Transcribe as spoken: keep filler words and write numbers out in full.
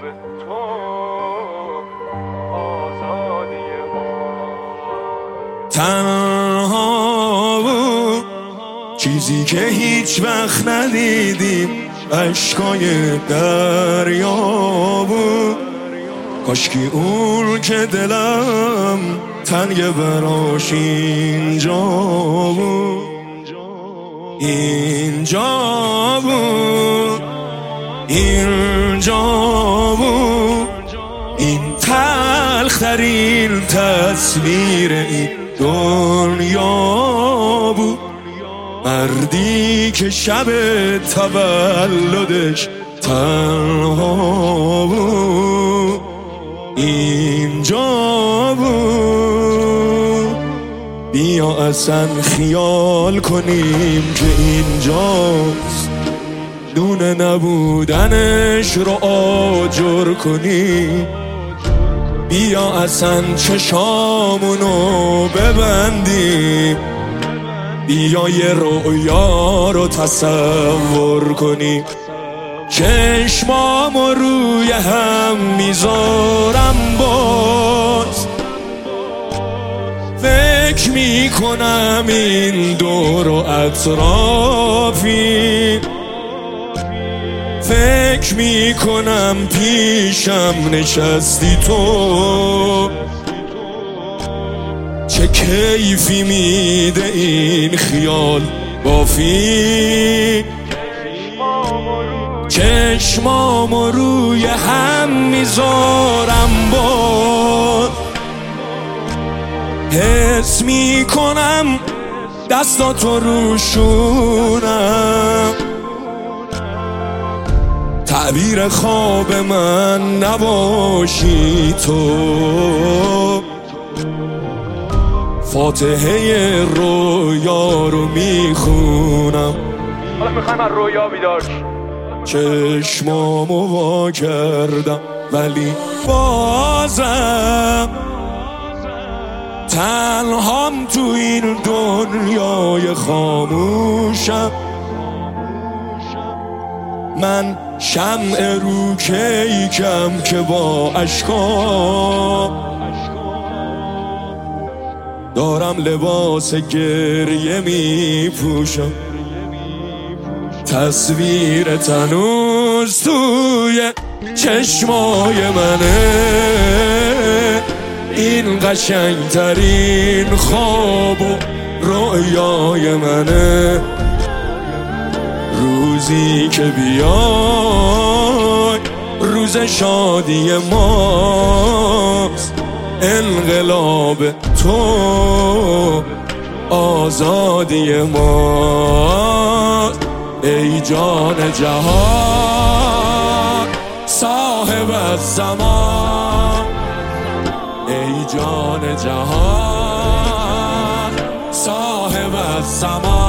تو آزادی ما. تنها بود چیزی که هیچ وقت ندیدیم، اشکای دریا بود. کاشکی اون که دلم تنگ براش اینجا بود، اینجا بود، اینجا بود. این تلخترین تصویر این دنیا بود. مردی که شب تولدش تنها بود، اینجا بود. بیا اصلا خیال کنیم که اینجاست، دونه نبودنش رو آجر کنیم. بیا اصلا چشامونو ببندیم، بیا یه رویا رو تصور کنیم. چشمامو روی هم میذارم، باز فکر میکنم این دور و اطرافی، فکر میکنم پیشم نشستی تو. چه کیفی میده این خیال بافی، چشمامو روی هم میذارم، باز حس میکنم دستاتو روشونم. تعبیر خواب من نباشی تو، فاتحه رویا رو میخونم. حالا میخوایم از رویا بیدار. چشمامو وا کردم ولی بازم تنهام تو این دنیای خاموشم. من شمع رو کیکم که با اشکام دارم لباس گریه می پوشم. تصویر تنوز توی چشمای منه، این قشنگ ترین خواب و رویای منه. روزی که بیای روز شادی ماست، انقلاب تو آزادی ماست. ای جان جهان صاحب الزمان، ای جان جهان صاحب الزمان.